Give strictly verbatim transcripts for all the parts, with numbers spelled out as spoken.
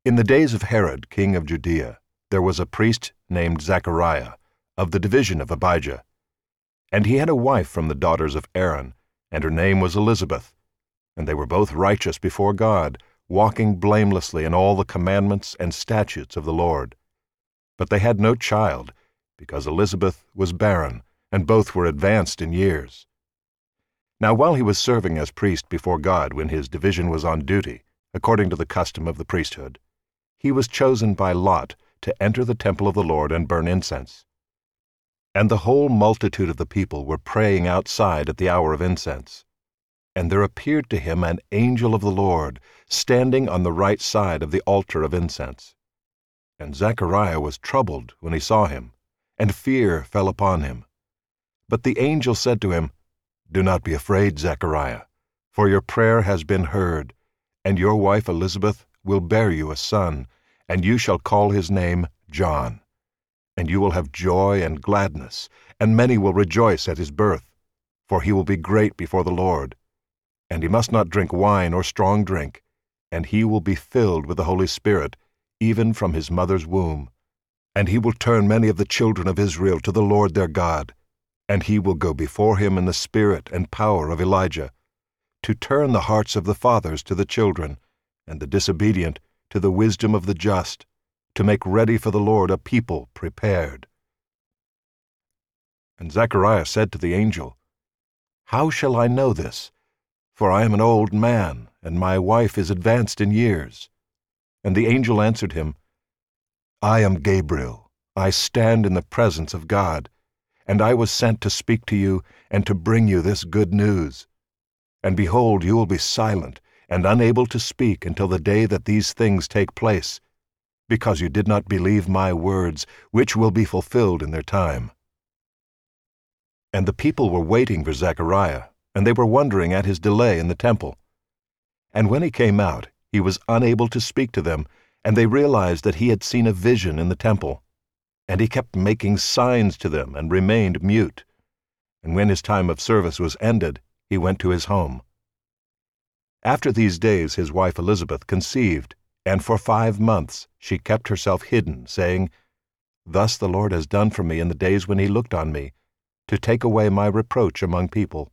In the days of Herod, king of Judea, there was a priest named Zechariah, of the division of Abijah. And he had a wife from the daughters of Aaron, and her name was Elizabeth. And they were both righteous before God, walking blamelessly in all the commandments and statutes of the Lord. But they had no child, because Elizabeth was barren, and both were advanced in years. Now while he was serving as priest before God when his division was on duty, according to the custom of the priesthood, he was chosen by lot to enter the temple of the Lord and burn incense. And the whole multitude of the people were praying outside at the hour of incense. And there appeared to him an angel of the Lord, standing on the right side of the altar of incense. And Zechariah was troubled when he saw him, and fear fell upon him. But the angel said to him, "Do not be afraid, Zechariah, for your prayer has been heard, and your wife Elizabeth will bear you a son, and you shall call his name John. And you will have joy and gladness, and many will rejoice at his birth, for he will be great before the Lord. And he must not drink wine or strong drink, and he will be filled with the Holy Spirit, even from his mother's womb. And he will turn many of the children of Israel to the Lord their God, and he will go before him in the spirit and power of Elijah, to turn the hearts of the fathers to the children, and the disobedient to the wisdom of the just, to make ready for the Lord a people prepared." And Zechariah said to the angel, "How shall I know this? For I am an old man, and my wife is advanced in years." And the angel answered him, "I am Gabriel. I stand in the presence of God, and I was sent to speak to you and to bring you this good news. And behold, you will be silent and unable to speak until the day that these things take place, because you did not believe my words, which will be fulfilled in their time." And the people were waiting for Zechariah, and they were wondering at his delay in the temple. And when he came out, he was unable to speak to them, and they realized that he had seen a vision in the temple. And he kept making signs to them and remained mute. And when his time of service was ended, he went to his home. After these days his wife Elizabeth conceived, and for five months she kept herself hidden, saying, "Thus the Lord has done for me in the days when he looked on me, to take away my reproach among people."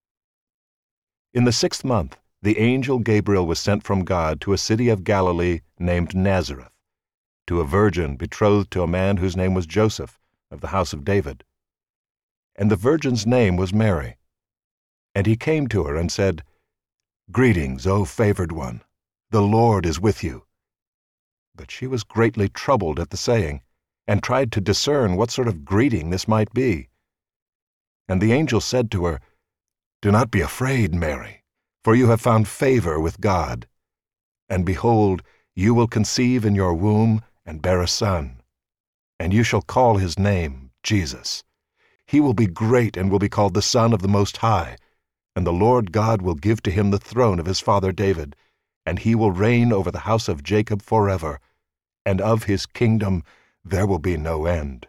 In the sixth month, the angel Gabriel was sent from God to a city of Galilee named Nazareth, to a virgin betrothed to a man whose name was Joseph, of the house of David. And the virgin's name was Mary. And he came to her and said, "Greetings, O favored one, the Lord is with you." But she was greatly troubled at the saying, and tried to discern what sort of greeting this might be. And the angel said to her, "Do not be afraid, Mary, for you have found favor with God. And behold, you will conceive in your womb and bear a son, and you shall call his name Jesus. He will be great and will be called the Son of the Most High, and the Lord God will give to him the throne of his father David, and he will reign over the house of Jacob forever, and of his kingdom there will be no end."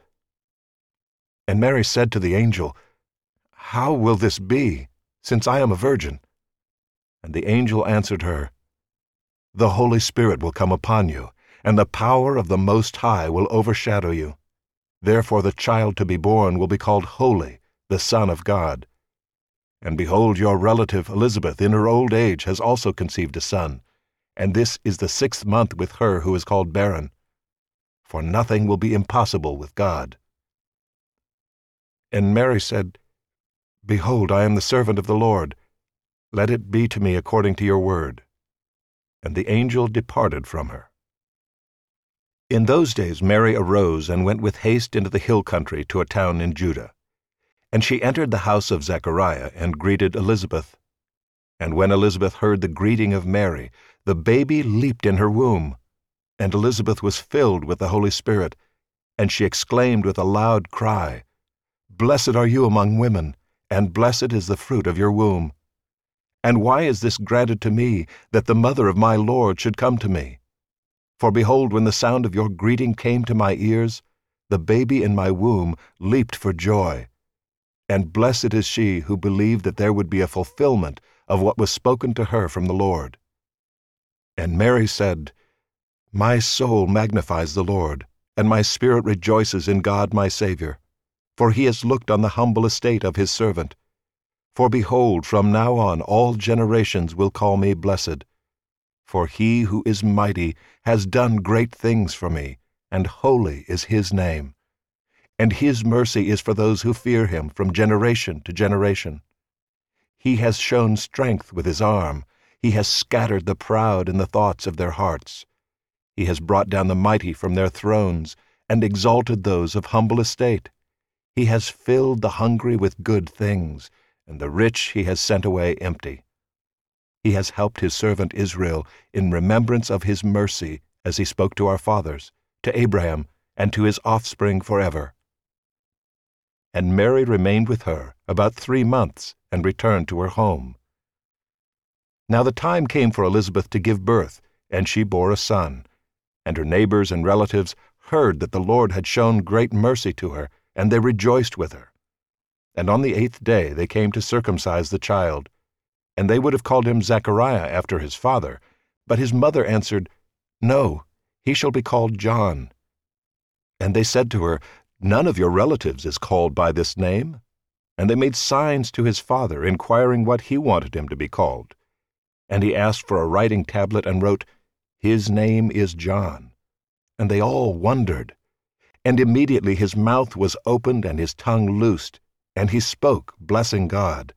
And Mary said to the angel, "How will this be, since I am a virgin?" And the angel answered her, "The Holy Spirit will come upon you, and the power of the Most High will overshadow you. Therefore the child to be born will be called Holy, the Son of God. And behold, your relative Elizabeth in her old age has also conceived a son, and this is the sixth month with her who is called barren. For nothing will be impossible with God." And Mary said, "Behold, I am the servant of the Lord. Let it be to me according to your word." And the angel departed from her. In those days Mary arose and went with haste into the hill country to a town in Judah. And she entered the house of Zechariah and greeted Elizabeth. And when Elizabeth heard the greeting of Mary, the baby leaped in her womb. And Elizabeth was filled with the Holy Spirit, and she exclaimed with a loud cry, "Blessed are you among women, and blessed is the fruit of your womb. And why is this granted to me, that the mother of my Lord should come to me? For behold, when the sound of your greeting came to my ears, the baby in my womb leaped for joy. And blessed is she who believed that there would be a fulfillment of what was spoken to her from the Lord." And Mary said, My soul magnifies the Lord, and my spirit rejoices in God my Savior, for he has looked on the humble estate of his servant. For behold, from now on all generations will call me blessed. For he who is mighty has done great things for me, and holy is his name. And his mercy is for those who fear him from generation to generation. He has shown strength with his arm. He has scattered the proud in the thoughts of their hearts. He has brought down the mighty from their thrones, and exalted those of humble estate. He has filled the hungry with good things, and the rich he has sent away empty. He has helped his servant Israel in remembrance of his mercy, as he spoke to our fathers, to Abraham, and to his offspring forever. And Mary remained with her about three months, and returned to her home. Now the time came for Elizabeth to give birth, and she bore a son. And her neighbors and relatives heard that the Lord had shown great mercy to her, and they rejoiced with her. And on the eighth day they came to circumcise the child. And they would have called him Zechariah after his father, but his mother answered, No, he shall be called John. And they said to her, None of your relatives is called by this name. And they made signs to his father, inquiring what he wanted him to be called. And he asked for a writing tablet, and wrote, His name is John. And they all wondered. And immediately his mouth was opened and his tongue loosed, and he spoke, blessing God.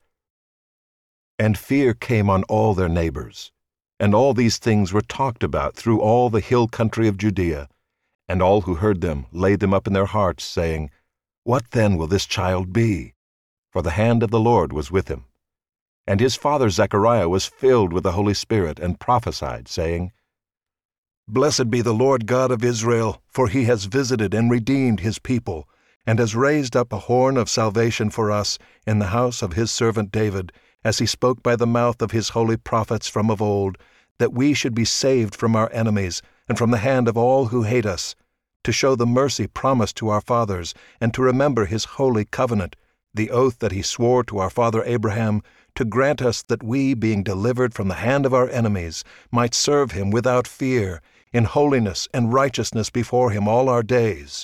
And fear came on all their neighbors. And all these things were talked about through all the hill country of Judea. And all who heard them laid them up in their hearts, saying, What then will this child be? For the hand of the Lord was with him. And his father Zechariah was filled with the Holy Spirit, and prophesied, saying, Blessed be the Lord God of Israel, for he has visited and redeemed his people, and has raised up a horn of salvation for us in the house of his servant David, as he spoke by the mouth of his holy prophets from of old, that we should be saved from our enemies, and from the hand of all who hate us, to show the mercy promised to our fathers, and to remember his holy covenant, the oath that he swore to our father Abraham, to grant us that we, being delivered from the hand of our enemies, might serve him without fear, in holiness and righteousness before him all our days.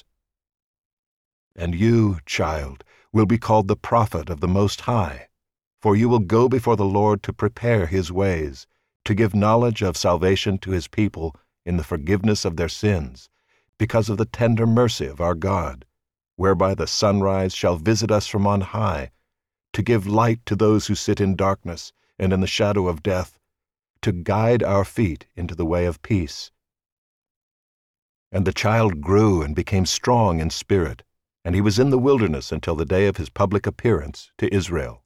And you, child, will be called the prophet of the Most High, for you will go before the Lord to prepare his ways, to give knowledge of salvation to his people in the forgiveness of their sins, because of the tender mercy of our God, whereby the sunrise shall visit us from on high, to give light to those who sit in darkness and in the shadow of death, to guide our feet into the way of peace. And the child grew and became strong in spirit, and he was in the wilderness until the day of his public appearance to Israel.